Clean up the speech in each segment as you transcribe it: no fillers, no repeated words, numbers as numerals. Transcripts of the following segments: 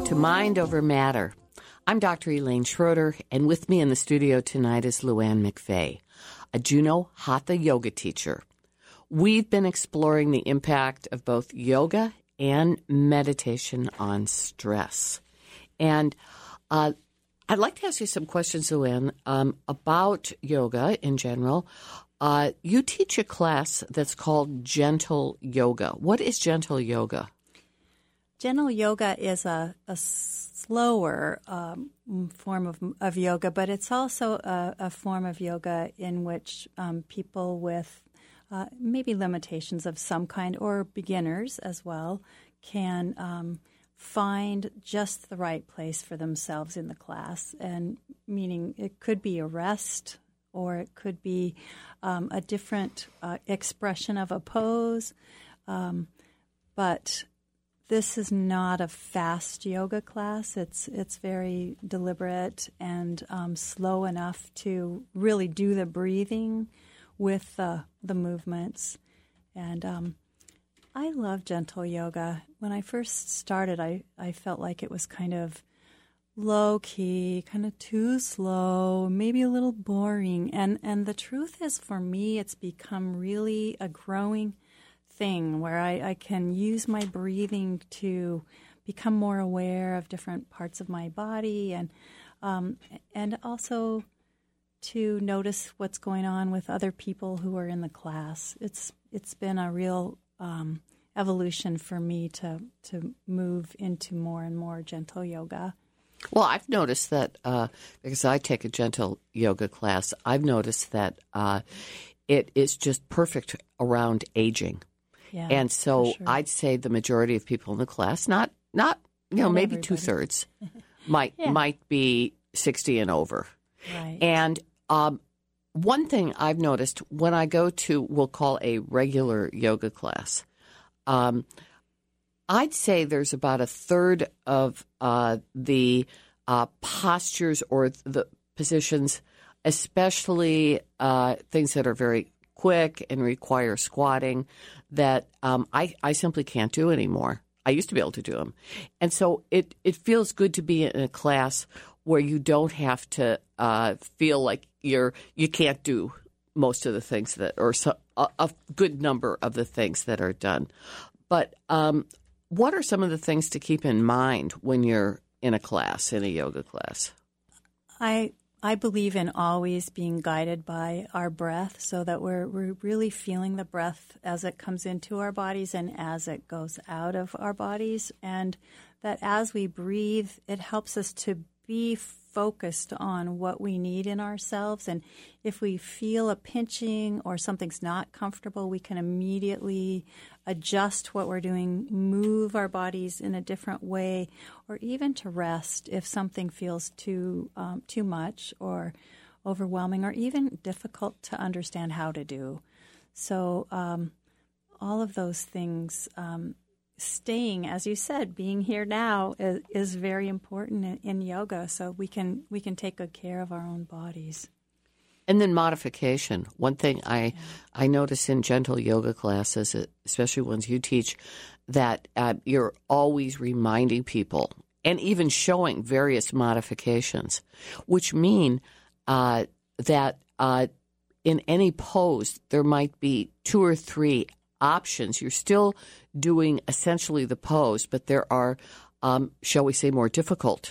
to Mind Over Matter. I'm Dr. Elaine Schroeder, and with me in the studio tonight is Luann McVeigh, a Juno Hatha yoga teacher. We've been exploring the impact of both yoga and meditation on stress. And I'd like to ask you some questions, Luann, about yoga in general. You teach a class that's called Gentle Yoga. What is Gentle Yoga? Gentle yoga is a slower form of yoga, but it's also a form of yoga in which people with maybe limitations of some kind, or beginners as well, can find just the right place for themselves in the class. And meaning it could be a rest, or it could be a different expression of a pose. But this is not a fast yoga class. It's very deliberate and slow enough to really do the breathing with the movements. And I love gentle yoga. When I first started, I felt like it was kind of low-key, kind of too slow, maybe a little boring. And the truth is, for me, it's become really a growing thing where I can use my breathing to become more aware of different parts of my body, and also to notice what's going on with other people who are in the class. It's been a real evolution for me to move into more and more gentle yoga. Well, I've noticed that because I take a gentle yoga class, I've noticed that it is just perfect around aging. Yeah, and so sure. I'd say the majority of people in the class, not maybe everybody. 2/3, might be 60 and over. Right. And one thing I've noticed when I go to, we'll call a regular yoga class, I'd say there's about a third of the postures or the positions, especially things that are very quick and require squatting, that I simply can't do anymore. I used to be able to do them. And so it feels good to be in a class where you don't have to feel like you can't do most of the things that, or a good number of the things that are done. But what are some of the things to keep in mind when you're in a class, in a yoga class? I believe in always being guided by our breath, so that we're really feeling the breath as it comes into our bodies and as it goes out of our bodies, and that as we breathe, it helps us to be focused on what we need in ourselves. And if we feel a pinching or something's not comfortable, we can immediately adjust what we're doing, move our bodies in a different way, or even to rest if something feels too much or overwhelming, or even difficult to understand how to do. So all of those things, staying, as you said, being here now is very important in yoga, so we can take good care of our own bodies. And then modification. One thing I notice in gentle yoga classes, especially ones you teach, that you're always reminding people and even showing various modifications, which mean that in any pose there might be 2 or 3 options. You're still doing essentially the pose, but there are, shall we say, more difficult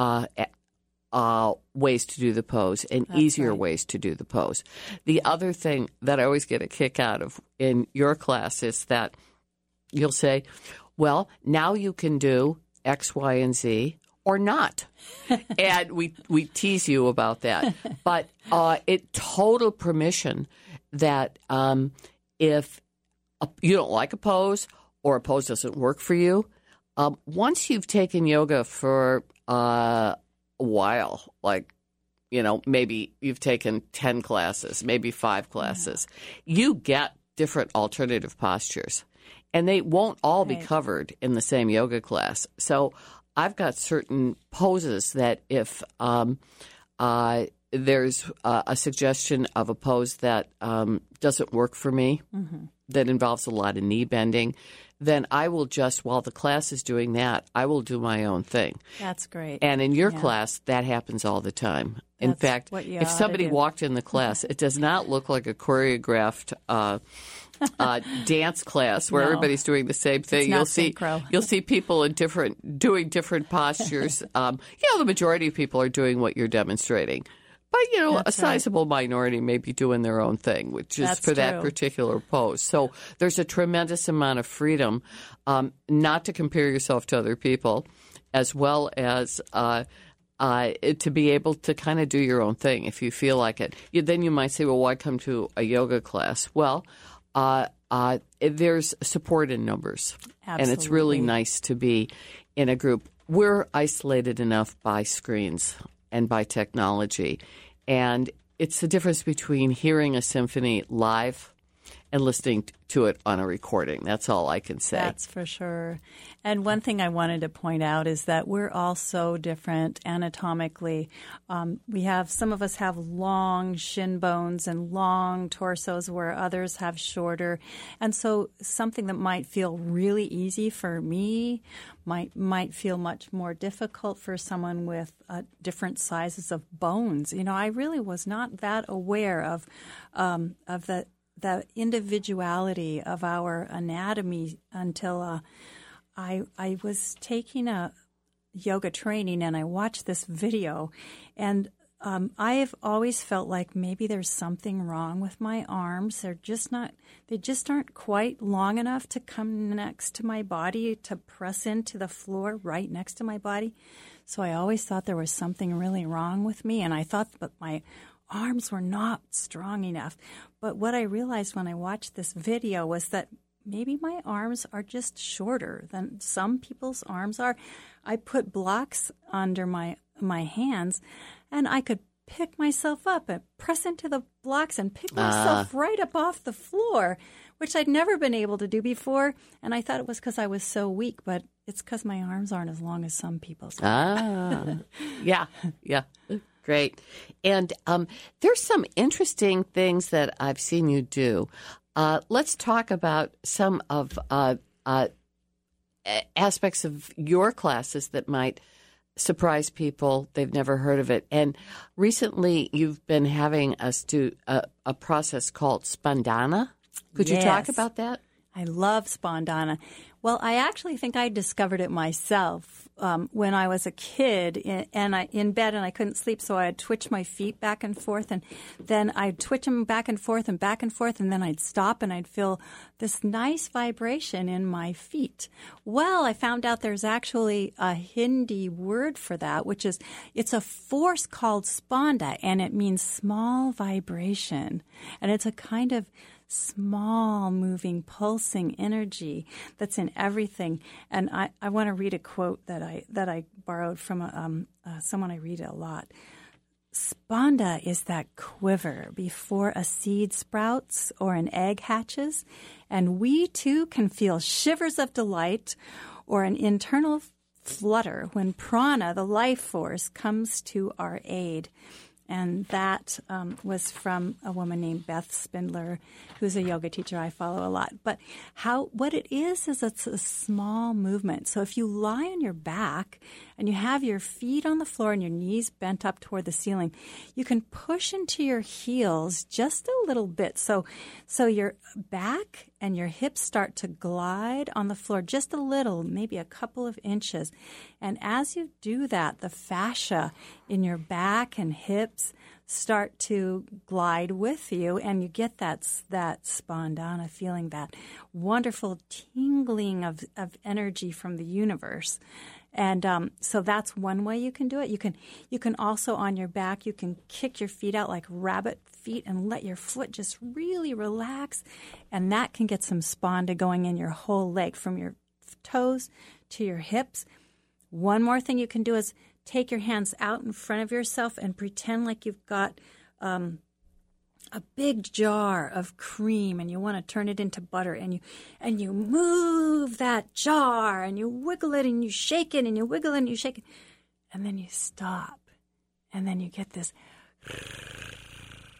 ways to do the pose and That's easier right. ways to do the pose. The other thing that I always get a kick out of in your class is that you'll say, well, now you can do X, Y, and Z or not. And we tease you about that. But it total permission that if you don't like a pose or a pose doesn't work for you, once you've taken yoga for a while, like, maybe you've taken 10 classes, maybe 5 classes, you get different alternative postures. And they won't all be covered in the same yoga class. So I've got certain poses that if there's a suggestion of a pose that doesn't work for me, that involves a lot of knee bending, then I will just, while the class is doing that, I will do my own thing. That's great. And in your class, that happens all the time. In fact, if somebody walked in the class, it does not look like a choreographed dance class where everybody's doing the same thing. You'll see people in doing different postures. The majority of people are doing what you're demonstrating. But, a sizable minority may be doing their own thing, which is for that particular pose. So there's a tremendous amount of freedom not to compare yourself to other people, as well as to be able to kind of do your own thing if you feel like it. Then you might say, well, why come to a yoga class? Well, there's support in numbers. Absolutely. And it's really nice to be in a group. We're isolated enough by screens and by technology. And it's the difference between hearing a symphony live and listening to it on a recording. That's all I can say. That's for sure. And one thing I wanted to point out is that we're all so different anatomically. Some of us have long shin bones and long torsos where others have shorter. And so something that might feel really easy for me might feel much more difficult for someone with different sizes of bones. I really was not that aware of the individuality of our anatomy until I was taking a yoga training and I watched this video, and I have always felt like maybe there's something wrong with my arms. They just aren't quite long enough to come next to my body, to press into the floor right next to my body. So I always thought there was something really wrong with me, and I thought that my arms were not strong enough. But what I realized when I watched this video was that maybe my arms are just shorter than some people's arms are. I put blocks under my hands, and I could pick myself up and press into the blocks and pick myself right up off the floor, which I'd never been able to do before. And I thought it was because I was so weak, but it's because my arms aren't as long as some people's. Yeah. Great. And there's some interesting things that I've seen you do. Let's talk about some of aspects of your classes that might surprise people. They've never heard of it. And recently you've been having us do a process called Spandana. Could you talk about that? I love Spandana. Well, I actually think I discovered it myself when I was a kid in bed and I couldn't sleep, so I'd twitch my feet back and forth, and then I'd twitch them back and forth, and then I'd stop and I'd feel this nice vibration in my feet. Well, I found out there's actually a Hindi word for that, it's a force called spanda, and it means small vibration, and it's a kind of small, moving, pulsing energy that's in everything. And I want to read a quote that I borrowed from someone I read a lot. Spanda is that quiver before a seed sprouts or an egg hatches, and we too can feel shivers of delight or an internal flutter when prana, the life force, comes to our aid. And that was from a woman named Beth Spindler, who's a yoga teacher I follow a lot. But what it is it's a small movement. So if you lie on your back and you have your feet on the floor and your knees bent up toward the ceiling, you can push into your heels just a little bit. So your back and your hips start to glide on the floor just a little, maybe a couple of inches. And as you do that, the fascia in your back and hips start to glide with you, and you get that spandana feeling, that wonderful tingling of energy from the universe. And so that's one way you can do it. You can also, on your back, you can kick your feet out like rabbit feet and let your foot just really relax, and that can get some spanda going in your whole leg from your toes to your hips. One more thing you can do is take your hands out in front of yourself and pretend like you've got a big jar of cream and you want to turn it into butter, and you move that jar and you wiggle it and you shake it and you wiggle it and you shake it, and then you stop, and then you get this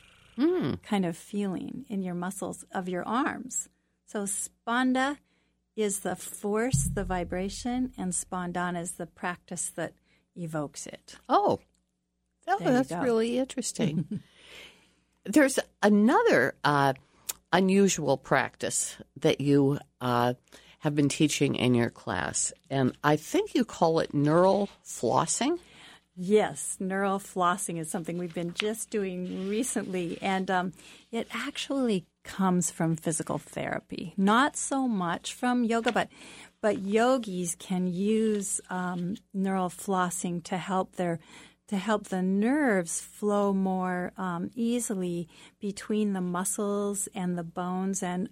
kind of feeling in your muscles of your arms. So spanda is the force, the vibration, and spandana is the practice that evokes it. Oh, that's really interesting. There's another unusual practice that you have been teaching in your class, and I think you call it neural flossing. Yes, neural flossing is something we've been just doing recently, and it actually comes from physical therapy. Not so much from yoga, but yogis can use neural flossing to help the nerves flow more easily between the muscles and the bones and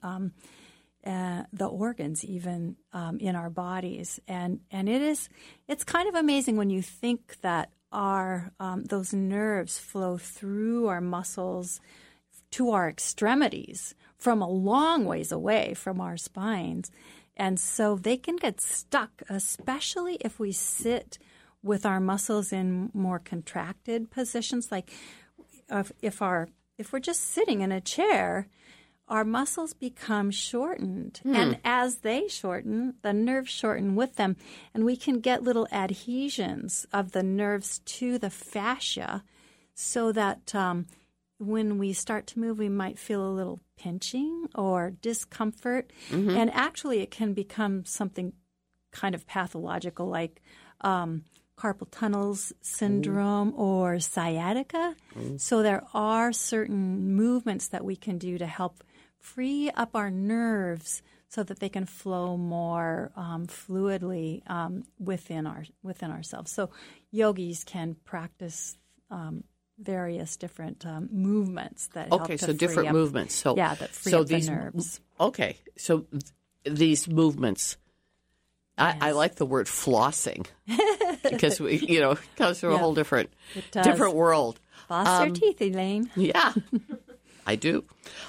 the organs even in our bodies. And it's kind of amazing when you think that those nerves flow through our muscles to our extremities from a long ways away from our spines. And so they can get stuck, especially if we sit with our muscles in more contracted positions. Like if we're just sitting in a chair, our muscles become shortened. And as they shorten, the nerves shorten with them. And we can get little adhesions of the nerves to the fascia so that when we start to move, we might feel a little pinching or discomfort. And actually, it can become something kind of pathological like carpal tunnel syndrome or sciatica. So there are certain movements that we can do to help free up our nerves so that they can flow more fluidly within ourselves. So yogis can practice various different movements that help to so free different up, movements. So that free up the nerves. Okay, so these movements. Yes. I like the word flossing because it comes from a whole different world. Floss your teeth, Elaine. Yeah, I do.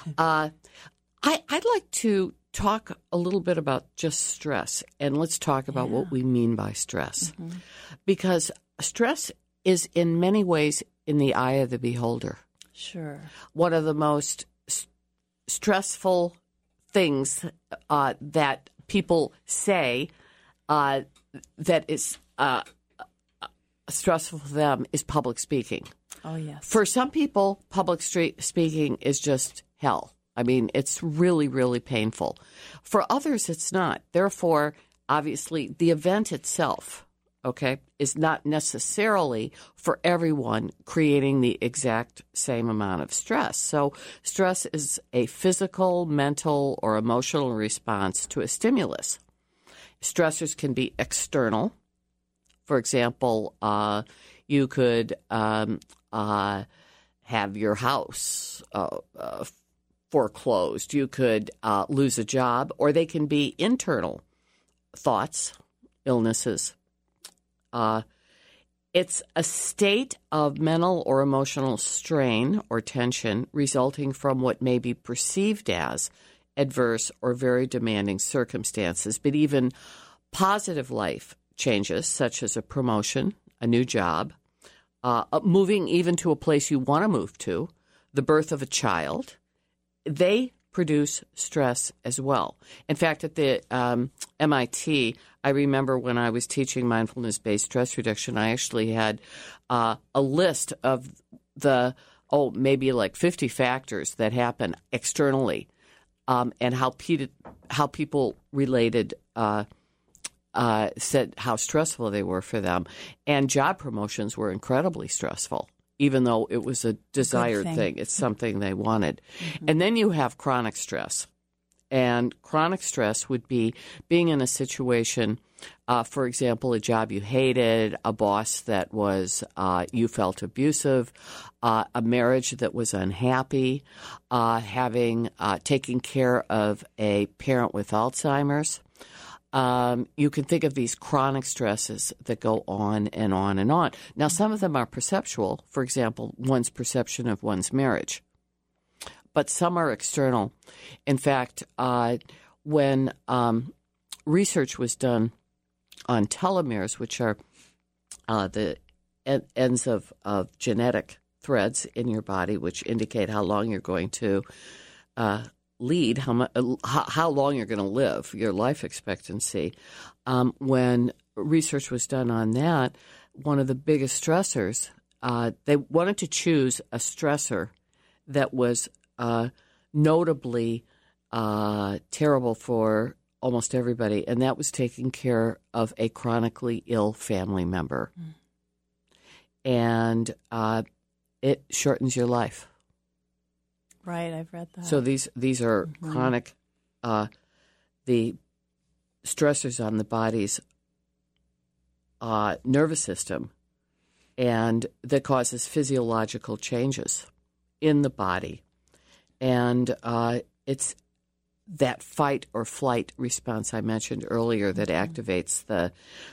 I'd like to talk a little bit about just stress, and let's talk about what we mean by stress, because stress is in many ways in the eye of the beholder. Sure. One of the most stressful things that people say that is stressful for them is public speaking. Oh, yes. For some people, public speaking is just hell. I mean, it's really, really painful. For others, it's not. Therefore, obviously, the event itself, is not necessarily for everyone creating the exact same amount of stress. So stress is a physical, mental, or emotional response to a stimulus. Stressors can be external. For example, you could have your house foreclosed. You could lose a job, or they can be internal thoughts, illnesses. It's a state of mental or emotional strain or tension resulting from what may be perceived as adverse or very demanding circumstances, but even positive life changes, such as a promotion, a new job, moving even to a place you want to move to, the birth of a child, they produce stress as well. In fact, at the MIT, I remember when I was teaching mindfulness-based stress reduction, I actually had a list of maybe like 50 factors that happen externally. And how people related said how stressful they were for them. And job promotions were incredibly stressful, even though it was a desired thing. It's something they wanted. And then you have chronic stress. And chronic stress would be being in a situation, for example, a job you hated, a boss that was you felt abusive, a marriage that was unhappy, taking care of a parent with Alzheimer's. You can think of these chronic stresses that go on and on and on. Now, some of them are perceptual. For example, one's perception of one's marriage. But some are external. In fact, when research was done on telomeres, which are the ends of genetic threads in your body, which indicate how long you're going to lead, how long you're going to live, your life expectancy. When research was done on that, one of the biggest stressors, they wanted to choose a stressor that was notably terrible for almost everybody, and that was taking care of a chronically ill family member. And it shortens your life. Right, I've read that. So these are chronic, the stressors on the body's nervous system, and that causes physiological changes in the body. And it's that fight or flight response I mentioned earlier that activates the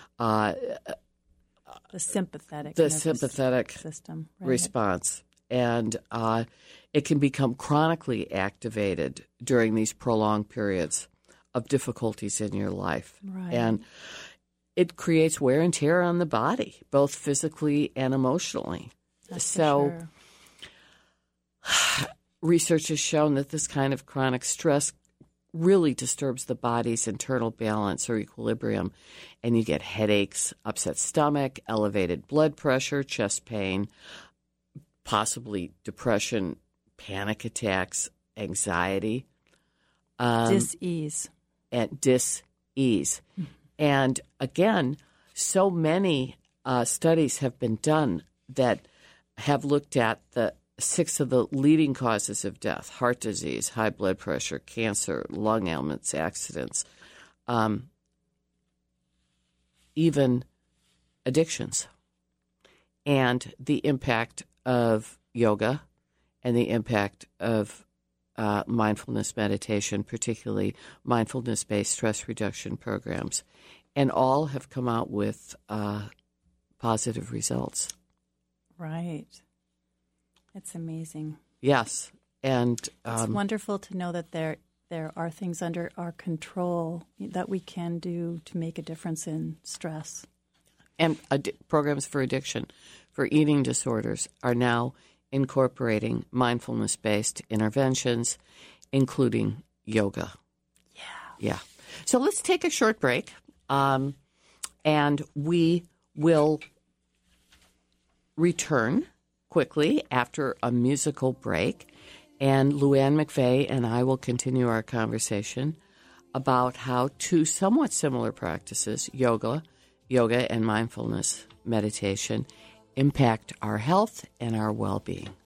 sympathetic system response. And it can become chronically activated during these prolonged periods of difficulties in your life. Right. And it creates wear and tear on the body, both physically and emotionally. That's for sure. Research has shown that this kind of chronic stress really disturbs the body's internal balance or equilibrium, and you get headaches, upset stomach, elevated blood pressure, chest pain, possibly depression, panic attacks, anxiety. Dis-ease. And dis-ease. And again, so many studies have been done that have looked at the 6 of the leading causes of death: heart disease, high blood pressure, cancer, lung ailments, accidents, even addictions, and the impact of yoga and the impact of mindfulness meditation, particularly mindfulness-based stress reduction programs. And all have come out with positive results. Right. It's amazing. Yes. And it's wonderful to know that there are things under our control that we can do to make a difference in stress. And programs for addiction, for eating disorders, are now incorporating mindfulness-based interventions, including yoga. Yeah. So let's take a short break, and we will return quickly after a musical break, and Luann McVeigh and I will continue our conversation about how two somewhat similar practices, yoga and mindfulness meditation, impact our health and our well-being.